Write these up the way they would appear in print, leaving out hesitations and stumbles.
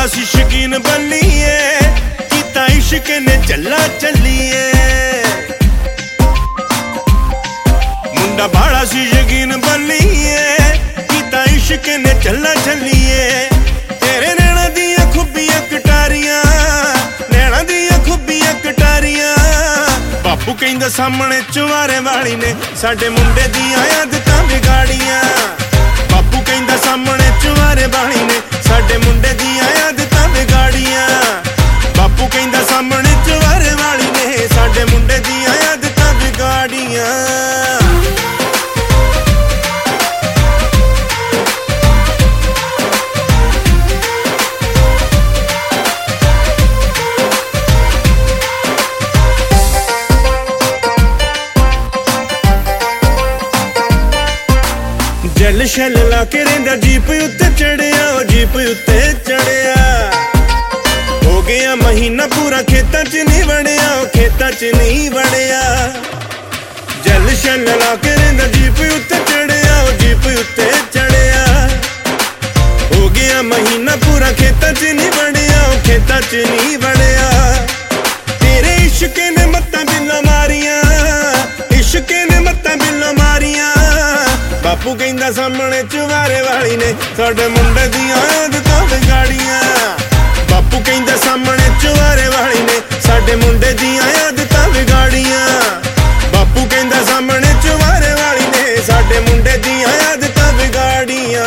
बाला सी शकीन बल्लीए कीता इश्क ने चला चलीए मुंडा बाला सी शकीन बल्लीए कीता इश्क ने चला चलीए तेरे नैना दियां खुबियां कटारियां नैना दियां खुबियां कटारियां बापू कहंदा सामने चुवारे वाली ने साडे मुंडे दियां आदतां बिगाड़ियां बापू कहंदा सामने चुवारे वाली ने साडे मुंडे दियां आदतां बिगाड़ियां बापू कहंदा सामने चुवारे वाली ने साडे मुंडे दियां आदतां बिगाड़ियां जल शल ला के रेंदा जीप उत्ते चढ़िया जीप उत्ते चढ़िया हो गया महीना पूरा खेतां च नहीं वड़िया खेतां च नहीं वड़िया जल शल ला के रेंदा जीप उत्ते चढ़िया जीप उत्ते चढ़िया हो गया महीना पूरा खेतां च नहीं वड़िया खेतां च नहीं वड़िया तेरे इश्क ने मत्तां बिल्लां मारियां इश्क ने मत्तां बिल्लां मारियां बापू कहंदा सामने चुवारे वाली ने साडे मुंडे दियां आदतां बिगाड़ियां बापू कहंदा सामने चुवारे वाली ने साडे मुंडे दियां आदतां बिगाड़ियां बापू कहंदा सामने चुवारे वाली ने साडे मुंडे दियां आदतां बिगाड़ियां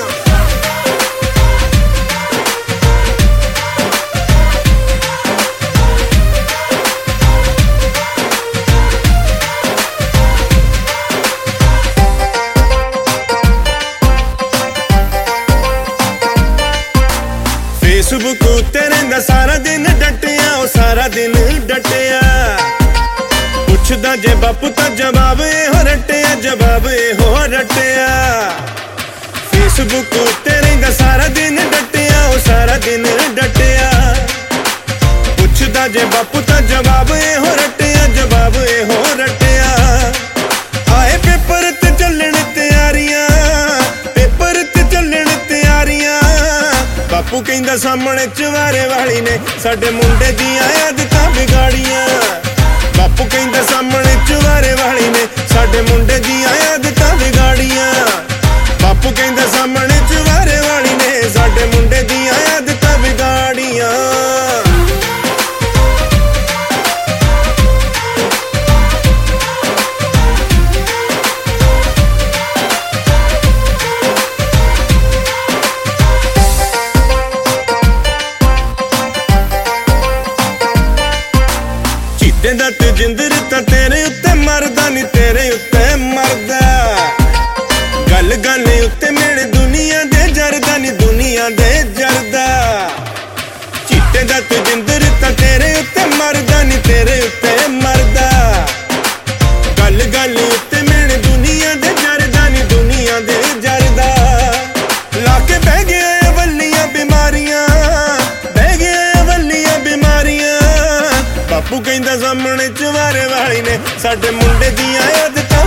फेसबुक उत्ते रहिंदा सारा दिन डटिया सारा दिन डटिया पुछदा जे बापू तां जवाब इहो रटिया जवाब इहो रटिया फेसबुक उत्ते रहिंदा सारा दिन डटिया सारा दिन डटिया पुछदा जे बापू तां जवाब इहो रटिया जवाब इहो रटिया आए पेपर ते चलण तैयारियां पेपर ते चलण तैयारियां बापू कहंदा सामने चुवारे वाली ने साडे मुंडे दियां आदतां बिगाड़ियां बापू कहंदा सामने चुवारे वाली ने साडे मुंडे दियां आदतां बिगाड़ियां बापू कहंदा सामने चुवारे वाली ने साडे मुंडे दियां आदतां बिगाड़ियां तेरा ते जिंदर तां तेरे उत्ते मरदा नी तेरे उत्ते मरदा गल गल उत्ते मेरे दुनिया दे जरदा नी दुनिया दे जरदा चीते दा ते जिंदर तां तेरे उत्ते मरदा नी तेरे उत्ते मरदा गल गल उत्ते मेरे दुनिया दे जरदा नी दुनिया दे जरदा लाके बह गए वल्लियां बीमारियां बह गए वल्लियां बीमारियां बापू कहंदा सामने चुवारे वाली ने साडे मुंडे दियां आदतां